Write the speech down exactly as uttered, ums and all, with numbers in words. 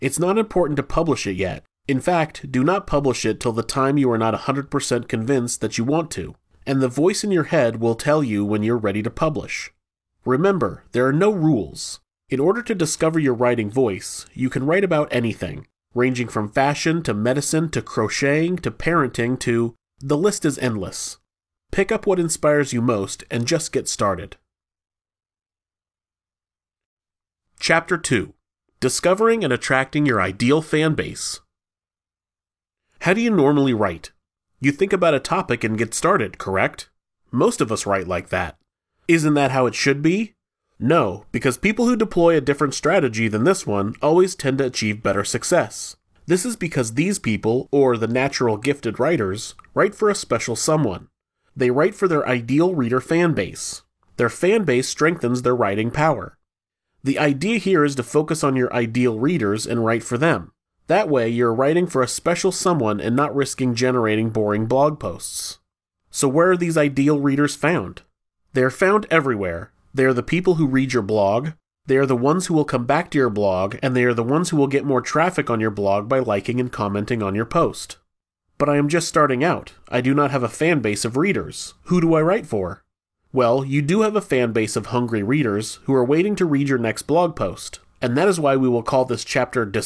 It's not important to publish it yet. In fact, do not publish it till the time you are not one hundred percent convinced that you want to, and the voice in your head will tell you when you're ready to publish. Remember, there are no rules. In order to discover your writing voice, you can write about anything, ranging from fashion to medicine to crocheting to parenting to... the list is endless. Pick up what inspires you most and just get started. Chapter two. Discovering and Attracting Your Ideal Fan Base. How do you normally write? You think about a topic and get started, correct? Most of us write like that. Isn't that how it should be? No, because people who deploy a different strategy than this one always tend to achieve better success. This is because these people, or the natural gifted writers, write for a special someone. They write for their ideal reader fan base. Their fan base strengthens their writing power. The idea here is to focus on your ideal readers and write for them. That way, you're writing for a special someone and not risking generating boring blog posts. So where are these ideal readers found? They are found everywhere. They are the people who read your blog. They are the ones who will come back to your blog, and they are the ones who will get more traffic on your blog by liking and commenting on your post. But I am just starting out. I do not have a fan base of readers. Who do I write for? Well, you do have a fan base of hungry readers who are waiting to read your next blog post, and that is why we will call this chapter